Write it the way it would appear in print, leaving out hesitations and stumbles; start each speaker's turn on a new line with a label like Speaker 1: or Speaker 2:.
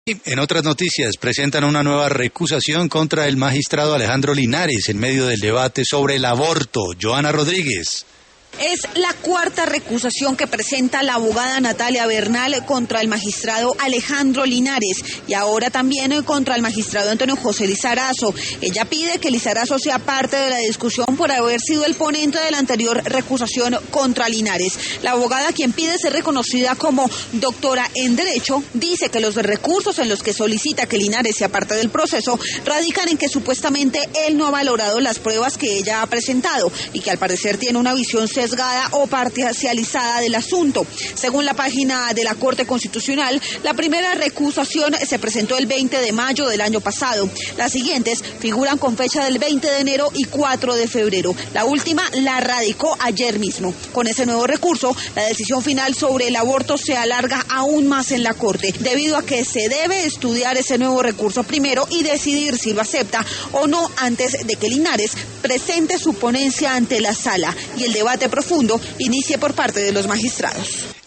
Speaker 1: En otras noticias, presentan una nueva recusación contra el magistrado Alejandro Linares en medio del debate sobre el aborto. Joana Rodríguez.
Speaker 2: Es la cuarta recusación que presenta la abogada Natalia Bernal contra el magistrado Alejandro Linares y ahora también contra el magistrado Antonio José Lizarazo. Ella pide que Lizarazo sea parte de la discusión por haber sido el ponente de la anterior recusación contra Linares. La abogada, quien pide ser reconocida como doctora en Derecho, dice que los recursos en los que solicita que Linares sea parte del proceso radican en que supuestamente él no ha valorado las pruebas que ella ha presentado y que al parecer tiene una visión sesgada o parcializada del asunto. Según la página de la Corte Constitucional, la primera recusación se presentó el 20 de mayo del año pasado. Las siguientes figuran con fecha del 20 de enero y 4 de febrero. La última la radicó ayer mismo. Con ese nuevo recurso, la decisión final sobre el aborto se alarga aún más en la Corte, debido a que se debe estudiar ese nuevo recurso primero y decidir si lo acepta o no antes de que Linares presente su ponencia ante la sala y el debate profundo inicie por parte de los magistrados.